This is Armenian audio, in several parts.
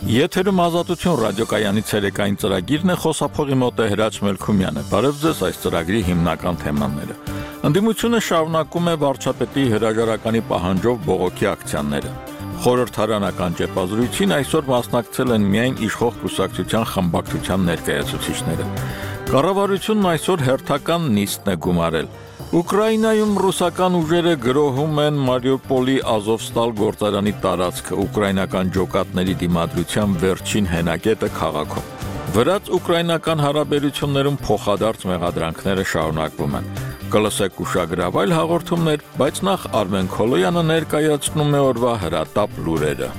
Եթերում ազատություն ռադիոկայանի ցերեկային ծրագիրն է, խոսափողի մոտ է Հրաչ Մելքումյանը։ Բարև ձեզ, այս ծրագրի հիմնական թեմաները։ Ընդդիմությունը շարունակում է վարչապետի հրաժարականի պահանջով բողոքի ակցիաները։ Խորհրդարանական ճեպազրույցին այսօր մասնակցել են միայն իշխող կուսակցության խմբակցության ներկայացուցիչները։ Կառավարությունն այսօր հերթական նիստն է գումարել։ Ուկրաինայում ռուսական ուժերը գրոհում են Մարիուպոլի Ազովստալ գործարանի տարածքը, ուկրաինական ջոկատների դիմադրության վերջին հենակետը քաղաքում։ Վրաց-ուկրաինական հարաբերություններում փոխադարձ մեղադրանքները շարունակվում են։ Կլսեք ուշագրավ այլ հաղորդումներ, բայց նախ Արմեն Քոլոյանը ներկայացնում է օրվա հրատապ լուրերը։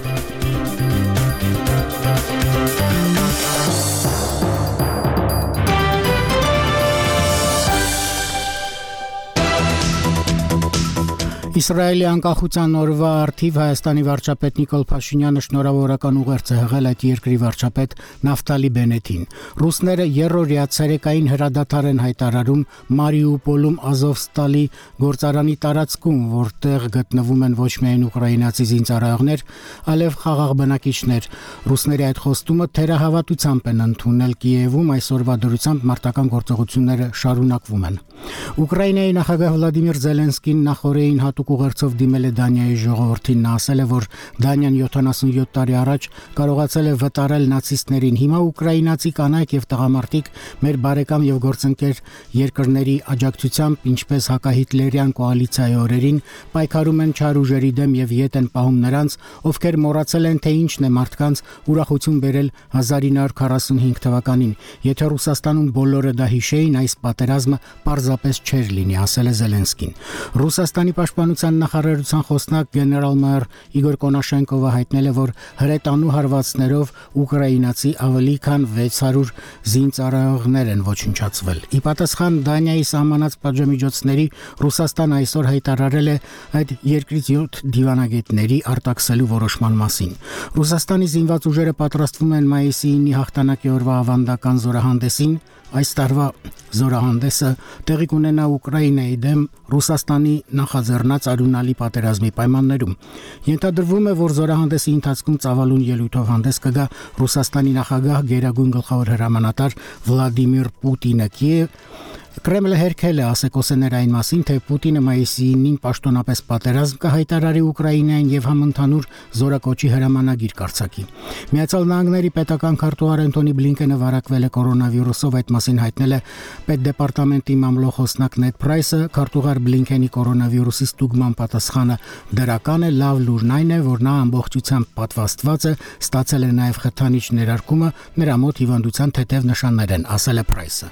Իսրայելի անկախության օրվա առթիվ Հայաստանի վարչապետ Նիկոլ Փաշինյանը շնորհավորական ուղերձ է հղել այդ երկրի վարչապետ Նավտալի Բենետին։ Ռուսները երրորդյա ցերեկային հրադադար են հայտարարում Մարիուպոլում Ազովստալի գործարանի տարածքում, որտեղ գտնվում են ոչ միայն ուկրաինացի զինծառայողներ, այլև խաղաղ բնակիչներ։ Ռուսների այդ խոստումը թերահավատությամբ են ընդունել Կիևում, այսօրվա դրությամբ մարտական գործողությունները շարունակվում են։ Ուկրաինայի նախագահ Վլադիմիր Զելենսկին նախորդին հատուկ ուղերձով դիմել է Դանիայի ժողովրդին։ Նա ասել է, որ Դանիան 77 տարի առաջ կարողացել է վտարել նացիստներին։ Հիմա ուկրաինացի կանայք եւ տղամարդիկ մեր բարեկամ եւ գործընկեր երկրների աջակցությամբ, ինչպես հակահիտլերյան կոալիցիայի օրերին, պայքարում են չար ուժերի դեմ եւ ետ են պահում նրանց, ովքեր մոռացել են, թե ինչն է մարդկանց ուրախություն բերել 1945 թվականին։ Եթե Ռուսաստանում բոլորը դա հիշեին, այս պատերազմը պարզապես չէր լինի, ասել է Զելենսկին։ Ռուսաստանի պաշտպանության նախարարության խոսնակ գեներալ-մայոր Իգոր Կոնաշենկովը հայտնել է, որ հրետանու հարվածներով ուկրաինացի ավելի քան 600 զինծառայողներ են ոչնչացվել։ Ի պատասխան Դանիայի սահմանած պատժամիջոցների Ռուսաստանը այսօր հայտարարել է այդ երկրից 7 դիվանագետների արտաքսելու որոշման մասին։ Ռուսաստանի զինված ուժերը պատրաստվում են մայիսի 9-ի հաղթանակի օրվա ավանդական զորահանդեսին։ Այս տարվա զորահանդեսը տեղի կունենա Ուկրաինայի դեմ Ռուսաստանի նախաձեռնած արյունալի պատերազմի պայմաններում։ Ենթադրվում է, որ զորահանդեսի ընթացքում ծավալուն ելույթով հանդես կգա Ռուսաստանի նախագահ գերագույն գլխավոր հրամանատար Վլադիմիր Պուտինը։ Կրեմլը հերքել է ասեկոսներ այն մասին, թե Պուտինը մայիսի 9-ին պաշտոնապես պատերազմ կհայտարարի Ուկրաինային եւ համընդհանուր զորակոչի հրամանագիր կարձակի։ Միացյալ Նահանգների պետական քարտուղար Անտոնի Բլինկենը վարակվել է կորոնավիրուսով, այդ մասին հայտնել է պետդեպարտամենտի մամլոխոսնակ Նեդ Փրայսը։ Քարտուղար Բլինկենի կորոնավիրուսի ստուգման պատասխանը դրական է, լավ լուրն այն է, որ նա ամբողջությամբ պատվաստված է, ստացել է նաեւ խթանիչ ներարկումը, նրա մոտ հիվանդության թեթև նշաններ են, ասել է Փրայսը։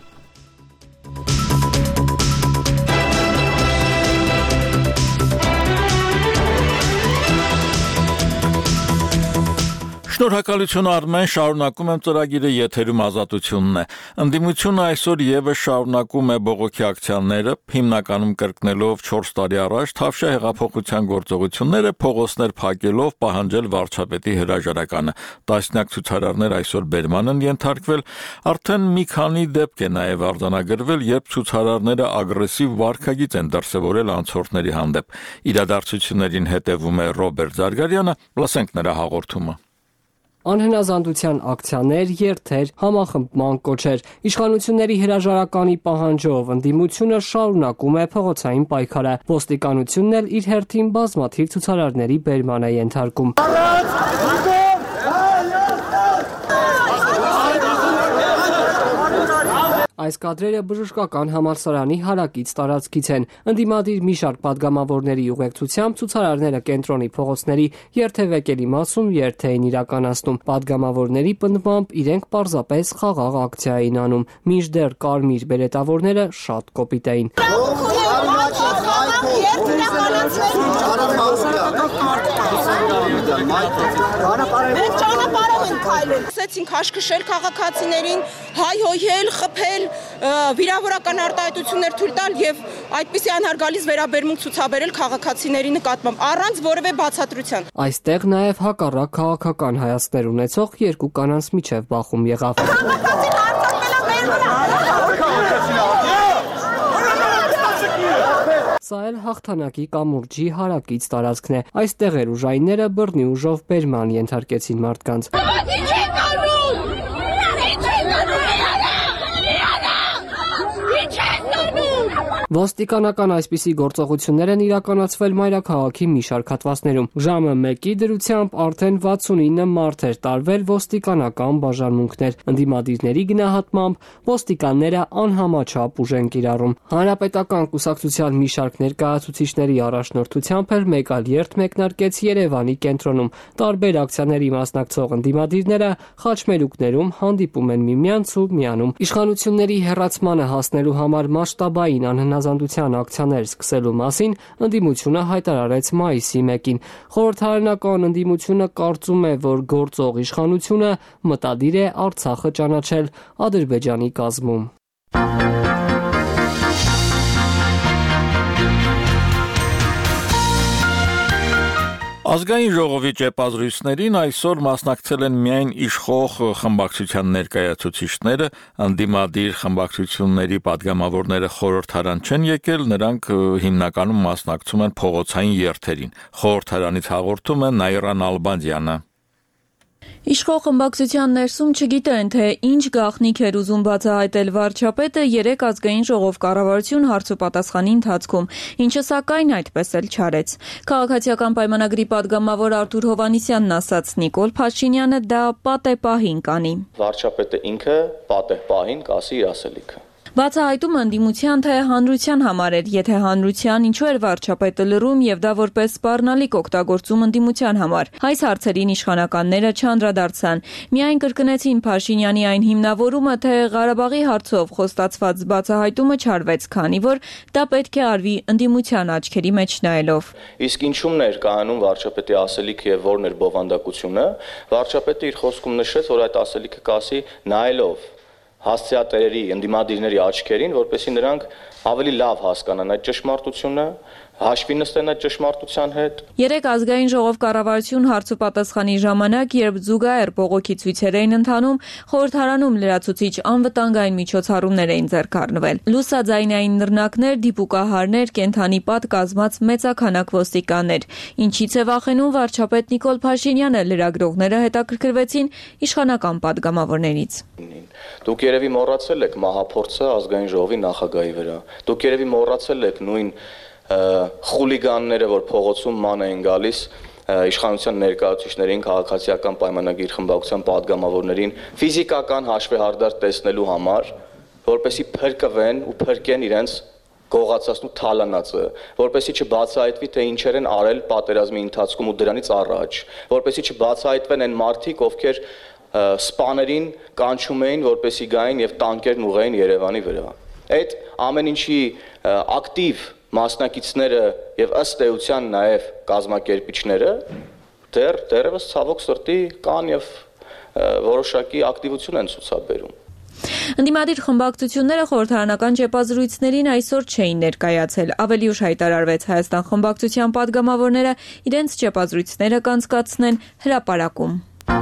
Շնորհակալություն Արմեն, շարունակում եմ ծրագիրը, եթերում ազատությունն է։ Ընդդիմությունը այսօր եւս շարունակում է բողոքի ակցիաները, հիմնականում կրկնելով 4 տարի առաջ Թավշյա հեղափոխության գործողությունները, փողոցներ փակելով պահանջել վարչապետի հրաժարականը։ Տասնյակ ցուցարարներ այսօր բերման են ենթարկվել, արդեն մի քանի դեպք է նաեւ արձանագրվել, երբ ցուցարարները ագրեսիվ վարքագիծ են դրսևորել անցորդների հանդեպ։ Իրադարձություններին հետևում է Ռոբերտ Զարգարյանը, լսենք նրա հաղորդումը։ Անհնազանդության ակցիաներ, երթեր, համախմբման կոչեր։ Իշխանությունների հրաժարականի պահանջով ընդդիմությունը շարունակում է փողոցային պայքարը։ Ոստիկանությունն էլ իր հերթին բազմաթիվ ցուցարարների բերման է ենթարկում։ Այս կադրերը բժշկական համալսարանի հարակից տարածքից են։ Ընդդիմադիր մի շարք պատգամավորների ուղեկցությամբ ցուցարարները կենտրոնի փողոցների երթևեկելի մասում երթ էին իրականացնում։ Պատգամավորների պնդմամբ իրենք պարզապես խաղաղ ակցիա էին անում, մինչդեռ կարմիր բերետավորները շատ կոպիտ էին։ Սկսեցինք հաշկշել քաղաքացիներին, հայհոյել, խփել, վիրավորական արտահայտություններ թույլ տալ եւ այդպիսի անհարգալից վերաբերմունք ցուցաբերել քաղաքացիների նկատմամբ առանց որևէ բացատրության։ Այստեղ նաեւ հակառակ քաղաքական հայացքներ ունեցող երկու կանանց միջև բախում եղավ։ Սա էլ հաղթանակի կամուրջի հարակից տարածքն է։ Այստեղ ուժայինները բռնի ուժով բերման ենթարկեցին մարդկանց։ Ոստիկանական այսպիսի գործողություններ են իրականացվել մայրաքաղաքի մի շարք հատվածներում։ Ժամը 1-ի դրությամբ արդեն 69 մարդ էր տարվել ոստիկանական բաժանմունքներ։ Ընդդիմադիրների գնահատմամբ ոստիկանները անհամաչափ ուժ են կիրառում։ Հանրապետական կուսակցության մի շարք ներկայացուցիչների առաջնորդությամբ էլ մեկ այլ երթ մեկնարկեց Երևանի կենտրոնում։ Տարբեր ակցիաների մասնակցող ընդդիմադիրները խաչմերուկներում հանդիպում են միմյանց ու միանում։ Իշխանությունների հեռացմանը հասնելու համար մասշտաբային անհնազանդության ակցիաներ սկսելու մասին ընդդիմությունը հայտարարեց մայիսի 1-ին։ Խորհրդարանական ընդդիմությունը կարծում է, որ գործող իշխանությունը մտադիր է Արցախը ճանաչել Ադրբեջանի կազմում։ Ազգային ժողովի ճեպազրույցներին այսօր մասնակցել են միայն իշխող խմբակցության ներկայացուցիչները, ընդդիմադիր խմբակցությունների падգամավորները խորհրդարան չեն եկել, նրանք հիմնականում մասնակցում են փողոցային երթերին։ Խորհրդարանից հաղորդում է Նաիրա Նալբանդյանը։ Իշխող խմբակցության ներսում չգիտեն, թե ինչ գաղտնիք էր ուզում բացահայտել վարչապետը 3 ազգային ժողով կառավարություն հարցուպատասխանի ընթացքում, ինչը սակայն այդպես էլ չարեց։ Քաղաքացիական պայմանագրի падգամավոր Արթուր Հովհաննիսյանն ասաց, Նիկոլ Փաշինյանը դա պատե պահին կանի։ Վարչապետը ինքը պատե պահին կասի իր ասելիքը։ Բացահայտումը ընդդիմության թե հանրության համար էր, եթե հանրության ինչու էր վարչապետը լռում եւ դա որպես սպառնալիք օգտագործում ընդդիմության համար։ Այս հարցերին իշխանականները չանդրադարձան։ Միայն կրկնեցին Փաշինյանի այն հիմնավորումը, թե Ղարաբաղի հարցով խոստացված բացահայտումը չարվեց, քանի որ դա պետք է արվի ընդդիմության աչքերի մեջ նայելով։ Իսկ ինչումն էր կայանում վարչապետի ասելիքը եւ որն էր բովանդակությունը, վարչապետը իր խոսքում նշեց, որ այդ ասելիքը կասի նայելով հասցեատերերի, ընդդիմադիրների աչքերին, որպեսզի նրանք ավելի լավ հասկանան այդ ճշմարտությունը, հաշվի նստեն այդ ճշմարտության հետ։ 3 ազգային ժողով կառավարություն հարցուպատասխանի ժամանակ, երբ զուգահեռ բողոքի ցույցեր էին ընթանում, խորհրդարանում լրացուցիչ անվտանգային միջոցառումներ էին ձեռք առնվել։ Լուսաձայնային նռնակներ, դիպուկահարներ, կենթանի պատ կազմած մեծաքանակ ոստիկաններ։ Ինչից է վախենում վարչապետ Նիկոլ Փաշինյանը, լրագրողները հետաքրքրվեցին իշխանական падգամավորներից։ Դուք երևի մոռացել եք մահափորձը ազգային ժողովի նախագահի վրա։ Դուք երևի մոռացել եք նույն խուլիգանները, որ փողոցում ման էին գալիս իշխանության ներկայացուցիչներին, քաղաքացիական պայմանագիր խմբակցության падգամավորներին ֆիզիկական հաշվեհարդար տեսնելու համար, որպեսզի փրկվեն ու փրկեն իրենց գողացածն ու թալանածը, որպեսզի չբացահայտվի, թե ինչեր են արել պատերազմի ընթացքում ու դրանից առաջ, որպեսզի չբացահայտվեն այն մարդիկ, ովքեր սպաներին կանչում էին, որպեսզի գային եւ տանկերն ուղղեին Երևանի վրա։ Այդ ամեն ինչի ակտիվ մասնակիցները եւ ըստ էության նաեւ կազմակերպիչները դեռևս ցավոք սրտի կան եւ որոշակի ակտիվություն են ցուցաբերում։ Ընդդիմադիր խմբակցությունները խորհրդարանական ճեպազրույցներին այսօր չէին ներկայացել։ Ավելի ուշ հայտարարվեց Հայաստան խմբակցության падգամավորները իրենց ճեպազրույցները կանցկացնեն հրապարակում։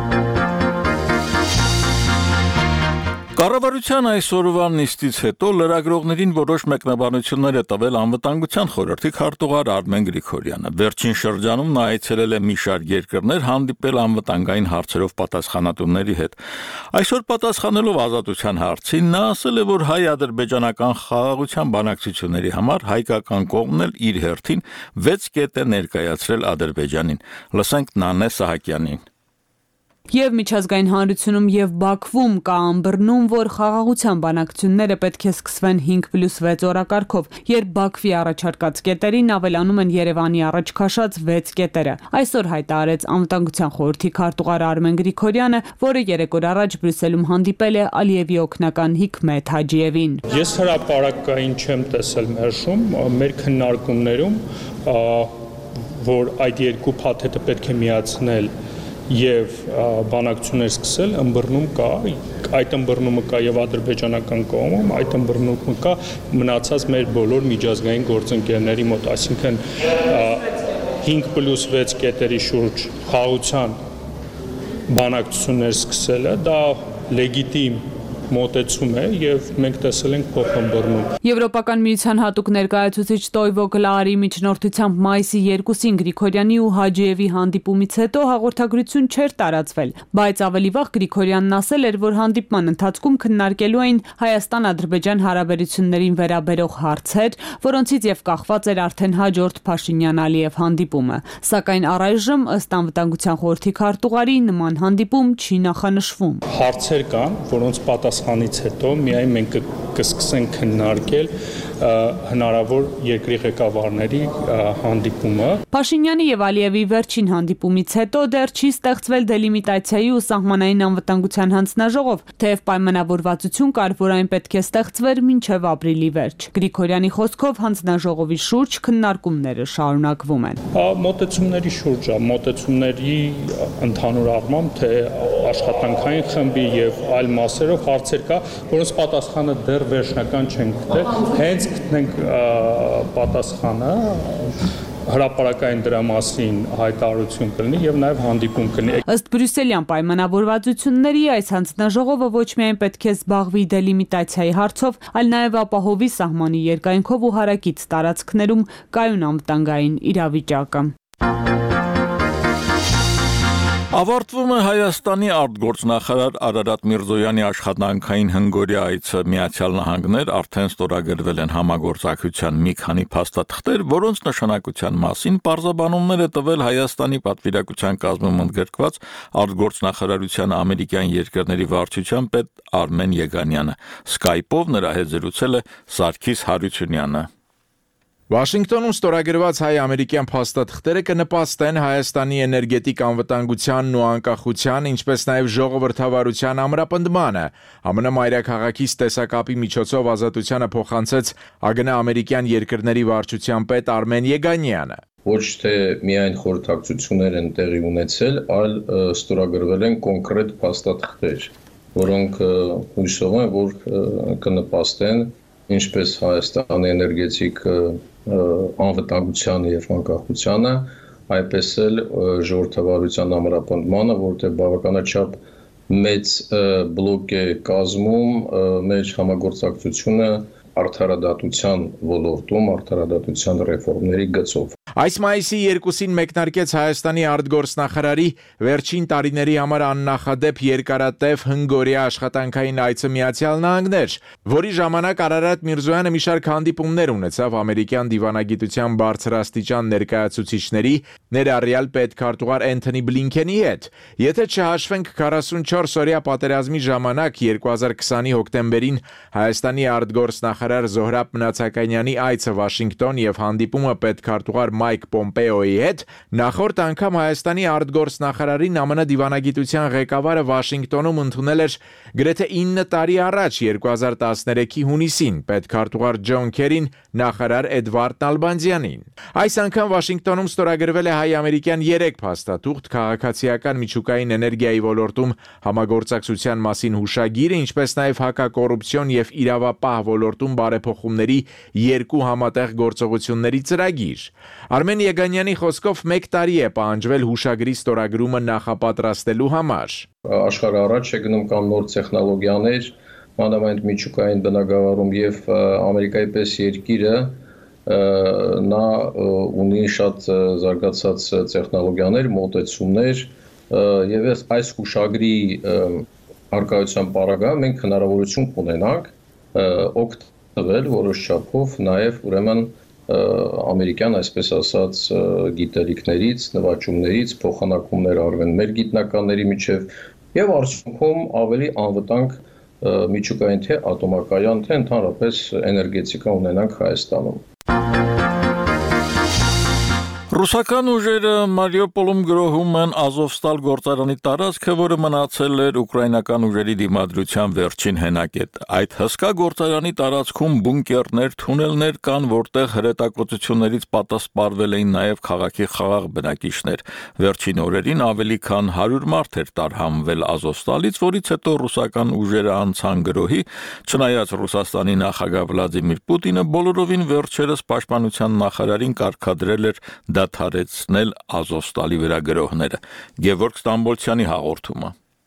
Կառավարության այսօրվա նիստից հետո լրագրողներին որոշ մեկնաբանություններ է տվել անվտանգության խորհրդի քարտուղար Արմեն Գրիգորյանը։ Վերջին շրջանում նա այցելել է մի շարք երկրներ, հանդիպել անվտանգային հարցերով պատասխանատուների հետ։ Այսօր պատասխանելով Ազատության հարցին, նա ասել է, որ հայ-ադրբեջանական խաղաղության բանակցությունների համար հայկական կողմն էլ իր հերթին 6 կետ է ներկայացրել Ադրբեջանին։ Լսենք Նանե Սահակյանին։ Եվ միջազգային հանրությունում եւ Բաքվում կա ըմբռնում, որ խաղաղության բանակցությունները պետք է սկսվեն 5+6 օրակարգով, երբ Բաքվի առաջարկած կետերին ավելանում են Երևանի առաջ քաշած 6 կետերը։ Այսօր հայտարարեց անվտանգության խորհրդի քարտուղար Արմեն Գրիգորյանը, որը 3 օր առաջ Բրյուսելում հանդիպել է Ալիևի օգնական Հիկմետ Հաջիևին։ Ես հրապարակային չեմ տեսել մերժում, մեր քննարկումներում, որ այդ երկու փաթեթը պետք է միացնել եւ բանակցություններ սկսել, ըմբռնում կա, այդ ըմբռնումը կա եւ ադրբեջանական կողմում, այդ ըմբռնումը կա մնացած մեր բոլոր միջազգային գործընկերների մոտ, այսինքն 5+6 կետերի շուրջ խաղաղության բանակցություններ սկսելը դա լեգիտիմ մոտեցում է եւ մենք տեսել ենք փոխհմբռնում։ Եվրոպական միության հատուկ ներկայացուցիչ Տոյվո Գլարի միջնորդությամբ մայիսի 2-ին Գրիգորյանի ու Հաջիևի հանդիպումից հետո հաղորդագրություն չէր տարածվել, բայց ավելի վաղ Գրիգորյանն ասել էր, որ հանդիպման ընթացքում քննարկելու էին Հայաստան-Ադրբեջան հարաբերություններին վերաբերող հարցեր, որոնցից եւ կախված էր արդեն հաջորդ Փաշինյան-Ալիև հանդիպումը, սակայն առայժմ ըստ անվտանգության խորհրդի քարտուղարի նման հանդիպում չի նախանշվում։ Հարցեր կան, որոնց պատասխանից հետո միայն մենք կսկսենք քննարկել հնարավոր երկրի ղեկավարների հանդիպումը։ Փաշինյանի եւ Ալիևի վերջին հանդիպումից հետո դեռ չի ստեղծվել դելիմիտացիայի ու սահմանային անվտանգության հանձնաժողով, թեև պայմանավորվածություն կար, որ այն պետք է ստեղծվեր մինչև ապրիլի վերջ։ Գրիգորյանի խոսքով հանձնաժողովի շուրջ քննարկումները շարունակվում են։ Մոտեցումների շուրջ է, մոտեցումների ընդհանուր առմամբ թե աշխատանքային խմբի եւ այլ մասերով հարցեր կա, որոնց պատասխանը դեռ վերջնական չեն գտել, հենց գտնենք պատասխանը հրապարակային դրա մասին հայտարարություն կլինի եւ նաեւ հանդիպում կլինի։ Ըստ բրյուսելյան պայմանավորվածությունների այս հանձնաժողովը ոչ միայն պետք է զբաղվի դելիմիտացիայի հարցով, այլ նաեւ ապահովի սահմանի երկայնքով ու հարակից տարածքներում կայուն անվտանգային իրավիճակը։ Ավարտվում է Հայաստանի արտգործնախարար Արարատ Միրզոյանի աշխատանքային հնգօրյա այցը Միացյալ Նահանգներ, արդեն ստորագրվել են համագործակցության մի քանի փաստաթղթեր, որոնց նշանակության մասին պարզաբանումներ է տվել Հայաստանի պատվիրակության կազմում ընդգրկված արտգործնախարարության ամերիկյան երկրների վարչության պետ Արմեն Եգանյանը։ Skype-ով նրա հետ զրուցել է Սարգիս Հարությունյանը։ Վաշինգտոնում ստորագրված հայ-ամերիկյան փաստաթղթերը կնպաստեն Հայաստանի էներգետիկ անվտանգությանն ու անկախության, ինչպես նաև ժողովրդավարության ամրապնդմանը։ ԱՄՆ մայրաքաղաքից տեսակապի միջոցով ազատությանը փոխանցեց ԱԳՆ ամերիկյան երկրների վարչության պետ Արմեն Եգանյանը։ Ոչ թե միայն խորհրդակցություններ են տեղի ունեցել, այլ ստորագրվել են կոնկրետ փաստաթղթեր, որոնք հույսով են, որ կնպաստեն ինչպես Հայաստանի էներգետիկ անվտանգությանը եւ անկախությանը, այդպես էլ ժողովրդավարության ամրապնդմանը, որտեղ բավականաչափ մեծ բլոկ է կազմում մեր համագործակցությունը արդարադատության ոլորտում, արդարադատության ռեֆորմների գծով։ Այս մայիսի 2-ին մեկնարկեց Հայաստանի արտգործնախարարի վերջին տարիների համար աննախադեպ երկարատև հնգօրյա աշխատանքային այցը Միացյալ Նահանգներ, որի ժամանակ Արարատ Միրզոյանը մի շարք հանդիպումներ ունեցավ ամերիկյան դիվանագիտության բարձրաստիճան ներկայացուցիչների, ներառյալ պետքարտուղար Էնթոնի Բլինքենի հետ։ Եթե չհաշվենք 44-օրյա պատերազմի ժամանակ 2020-ի հոկտեմբերին Հայաստանի արտգործնախարար Զոհրաբ Մնացականյանի այցը Վաշինգտոն եւ հանդիպումը պետքարտուղար Մայք Պոմպեոյի հետ, նախորդ անգամ Հայաստանի արտգործնախարարին ԱՄՆ դիվանագիտության ղեկավարը Վաշինգտոնում ընդունել էր գրեթե 9 տարի առաջ 2013-ի հունիսին պետքարտուղար Ջոն Քերին նախարար Էդվարդ Նալբանդյանին։ Այս անգամ Վաշինգտոնում ստորագրվել է հայ-ամերիկյան 3 փաստաթուղթ քաղաքացիական միջուկային էներգիայի ոլորտում համագործակցության մասին հուշագիրը, ինչպես նաև հակակոռուպցիոն եւ իրավապահ ոլորտում բարեփոխումների 2 համատեղ գործողությունների ծրագիր։ Արմեն Եգանյանի խոսքով 1 տարի է պահանջվել հուշագրի ստորագրումը նախապատրաստելու համար։ Աշխարհը առաջ է գնում կամ նոր տեխնոլոգիաներ, մանավանդ միջուկային բնագավառում եւ Ամերիկայի պես երկիրը նա ունի շատ զարգացած տեխնոլոգիաներ, մոտեցումներ եւ այս հուշագրի արկայության պարագայում մենք հնարավորություն կունենանք օգտվել որոշ չափով նաեւ ուրեմն ամերիկյան, այսպես ասած, գիտելիքներից, նվաճումներից, փոխանակումներ արվեն մեր գիտնականների միջև եւ արդյունքում ավելի անվտանգ միջուկային թե ատոմակայան, թե ընդհանրապես էներգետիկա ունենանք Հայաստանում։ Ռուսական ուժերը Մարիուպոլում գրոհում են Ազովստալ գործարանի տարածքը, որը մնացել էր ուկրաինական ուժերի դիմադրության վերջին հենակետ։ Այդ հսկա գործարանի տարածքում բունկերներ, թունելներ կան, որտեղ հրետակոծություններից պատասպարվել էին նաև քաղաքի խաղաղ բնակիչներ։ Վերջին օրերին ավելի քան 100 մարդ էր տարհանվել Ազովստալից, որից հետո ռուսական ուժերը անցան գրոհի, չնայած Ռուսաստանի նախագահ Վլադիմիր Պուտինը բոլորովին վերջերս պաշտպանության նախարարին կարգադրել էր դադարեցնել Ազովստալի վրա գրոհները։ Գևորգ Ստամբոլցյանի հաղորդումը։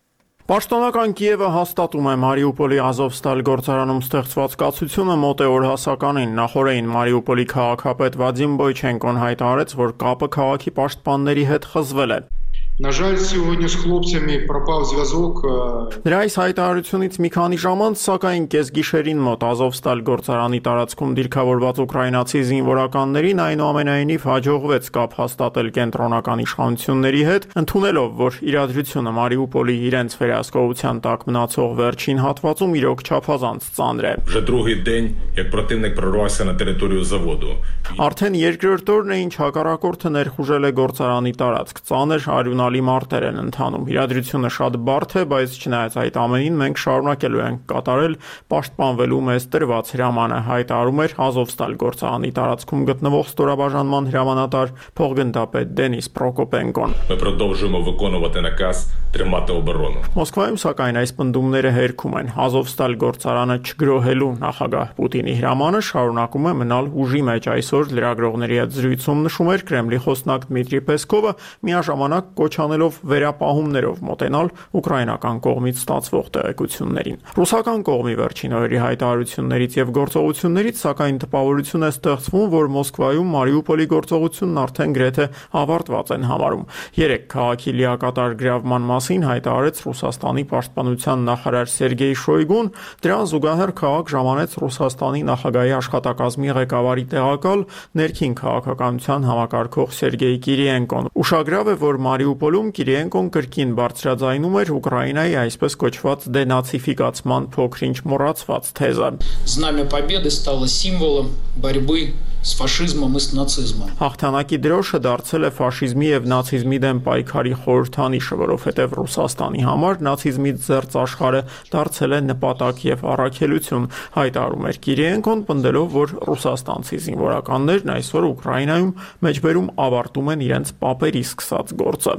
Պաշտոնական Կիևը հաստատում է Մարիուպոլի Ազովստալ գործարանում ստեղծված կացությունը մոտ է օրհասականին։ Նախորդին Մարիուպոլի քաղաքապետ Վադիմ Բոյչենկոն հայտարարեց, որ կապը քաղաքի պաշտպանների հետ խզվել է։ На жаль, сегодня с хлопцами пропал зв'язок. Նրա այս հայտարարությունից մի քանի ժամ անց, սակայն կեսգիշերին մոտ Ազովստալ գործարանի տարածքում դիրքավորված ուկրաինացի զինվորականներին այնուամենայնիվ հաջողվեց կապ հաստատել կենտրոնական իշխանությունների հետ, ընդունելով, որ իրադրությունը Մարիուպոլի իրենց վերահսկողության տակ մնացող վերջին հատվածում իրոք չափազանց ծանր է։ Вже другий день, як противник прорвався на територію заводу. Արդեն երկրորդ օրն է, ինչ հակառակորդը ներխուժել է գործարանի տարածք։ Ծանր արյունալի մարտեր են ընթանում։ Իրադրությունը շատ բարդ է, բայց չնայած այդ ամենին մենք շարունակելու ենք կատարել պաշտպանվելու մեզ տրված հրամանը, հայտարարում էր Ազովստալ գործարանի տարածքում գտնվող ստորաբաժանման հրամանատար փոխգնդապետ Դենիս Պրոկոպենկոն։ Ми продовжуємо виконувати наказ тримати оборону. Մոսկվայում սակայն այս պնդումները հերքում են։ Ազովստալ գործարանը չգրոհելու նախագահ Պուտինի հրամանը շարունակում է մնալ ուժի մեջ։ Այսօր լրագրողների հետ զրույցում նշում էր Կրեմլի խոսնակ Դմիտրի Պեսկովը, միաժամանակ կոչանելով վերապահումներով մոտենալ ուկրաինական կողմից ստացվող տեղեկություններին։ Ռուսական կողմի վերջին օրերի հայտարարություններից եւ գործողություններից սակայն տպավորություն է ստեղծվում, որ Մոսկվայում Մարիուպոլի գործողությունն արդեն գրեթե ավարտված են համարում։ Երեք քաղաքի լիակատար գրավման մասին հայտարարեց Ռուսաստանի պաշտպանության նախարար Սերգեյ Շոյգուն, դրան զուգահեռ քաղաք ժամանեց Ռուսաստանի նախագահի աշխատակազմի ղեկավարի տեղակալ ներքին քաղաքականության համակարգող Սերգեյ Կիրիենկոն։ Ուշագրավ է, որ Մարիուպոլում Կիրիենկոն կրկին բարձրաձայնում էր Ուկրաինայի այսպես կոչված դենացիֆիկացման փոքրինչ մոռացված թեզը։ Знамя Победы стало символом борьбы с фашизмом и с нацизмом. Հաղթանակի դրոշը դարձել է ֆաշիզմի եւ նացիզմի դեմ պայքարի խորհրդանիշը, որովհետեւ Ռուսաստանի համար նացիզմից զերծ աշխարհը դարձել է նպատակ եւ առաքելություն, հայտարարում էր Կիրիենկոն, պնդելով, որ ռուսաստանցի զինվորականներն այսօր Ուկրաինայում մեջբերում ավարտում են իրենց պապերի սկսած գործը։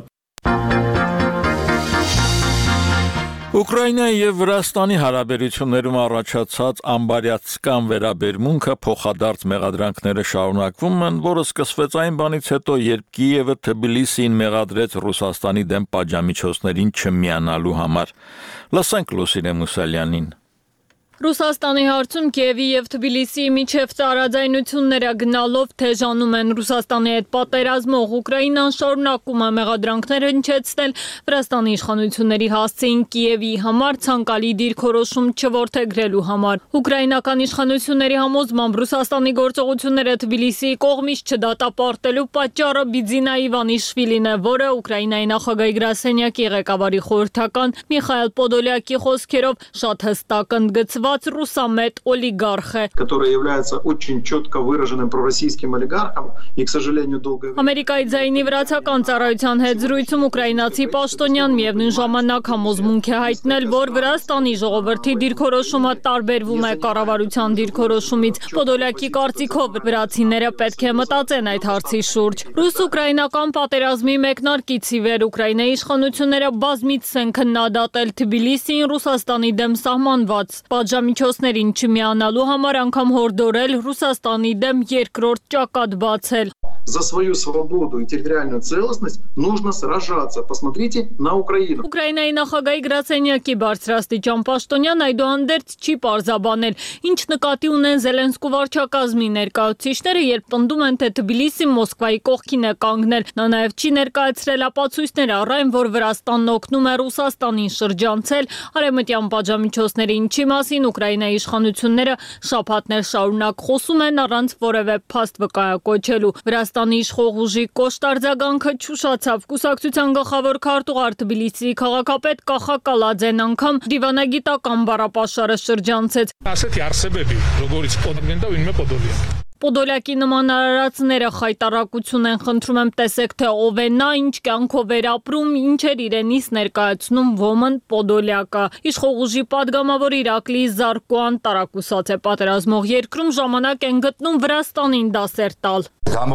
Ուկրաինայի եւ Վրաստանի հարաբերություններում առաջացած ամբարյացկան վերաբերմունքը փոխադարձ մեղադրանքները շարունակվում են, որը սկսվեց այն բանից հետո, երբ Կիևը Թբիլիսիին մեղադրեց Ռուսաստանի դեմ պատժամիջոցներին չմիանալու համար։ Լսենք Լուսինե Մուսալյանին։ Ռուսաստանի հարցում Կիևի եւ Թբիլիսիի միջև տարաձայնությունները գնալով թեժանում են։ Ռուսաստանի հետ պատերազմող Ուկրաինան շարունակում է մեղադրանքներ հնչեցնել Վրաստանի իշխանությունների հասցեին Կիևի համար ցանկալի դիրքորոշում չորդեգրելու համար։ Ուկրաինական իշխանությունների համոզմամբ Ռուսաստանի գործողությունները Թբիլիսիի կողմից չդատապարտելու պատճառը Բիձինա Իվանիշվիլին է, որը Ուկրաինայի նախագահի գրասենյակի ղեկավարի խորհրդական Միխայել Պոդոլյակի խոսքերով շատ հստակ ընդգծված русамет олигарх, который является очень четко выраженным пророссийским олигархом и, к сожалению, долгое время. Ամերիկայի ձայնի վրացական ծառայության հետ զրույցում ուկրաինացի պաշտոնյան միևնույն ժամանակ համոզմունք է հայտնել, որ Վրաստանի ժողովրդի դիրքորոշումը տարբերվում է կառավարության դիրքորոշումից։ Պոդոլյակի կարծիքով վրացիները պետք է մտածեն այդ հարցի շուրջ։ Ռուս-ուկրաինական պատերազմի մեկնարկից ի վեր Ուկրաինայի իշխանությունները բազմիցս են քննադատել Թբիլիսիին Ռուսաստանի դեմ սահմանված պատժամիջոցներին չմիանալու համար անգամ հորդորել Ռուսաստանի դեմ երկրորդ ճակատ բացել։ За свою свободу и территориальную целостность нужно сражаться. Посмотрите на Украину. Ուկրաինայի նախագահի գրասենյակի բարձրաստիճան պաշտոնյան այդուհանդերձ չի պարզաբանել, ինչ նկատի ունեն Զելենսկու վարչակազմի ներկայացուցիչները, երբ պնդում են, թե Թբիլիսին Մոսկվայի կողքին է կանգնել։ Նա նաև չի ներկայացրել ապացույցներ առ այն, որ Վրաստանն օգնում է Ռուսաստանին շրջանցել արևմտյան պատժամիջոցների, ինչի մասին Ուկրաինայի իշխանությունները շաբաթներ շարունակ խոսում են առանց որևէ փաստ վկայակոչելու։ Վրաստանի իշխող ուժի կոշտ արձագանքը չուշացավ։ Կուսակցության գլխավոր քարտուղար Թբիլիսիի քաղաքապետ Կախա Կալաձեն անգամ դիվանագիտական բառապաշարը շրջանցեց։ Ասეთი արսեբեբի, როგორც պոդգենտա ինմե պոդոլիա։ Պոդոլյակի նման արարածները խայտարակություն են խնդրում եմ տեսեք, թե ով է նա, ինչ կյանքով էր ապրում, ինչ էր իրենից ներկայացնում ոմն Պոդոլյակը։ Իշխող ուժի падգամավոր Իրակլի Զարկոան տարակուսած է պատերազմող երկրում ժամանակ են գտնում Վրաստանին դասեր տալ։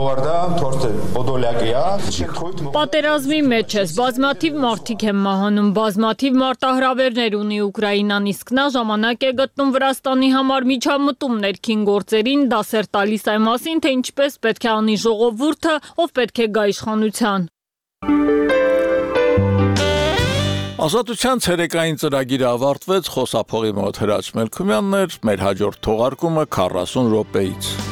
Պատերազմի մեջ ես, բազմաթիվ մարդիկ են մահանում, բազմաթիվ մարտահրավերներ ունի Ուկրաինան, իսկ նա ժամանակ է գտնում Վրաստանի համար միջամտում ներքին գործերին, դասեր տալիս այն մասին, թե ինչպես պետք է անի ժողովուրդը, ով պետք է գա իշխանության։ Ազատության ցերեկային ծրագիրը ավարտվեց, խոսափողի մոտ Հրաչ Մելքումյանն էր, մեր հաջորդ թողարկումը 40 րոպեից։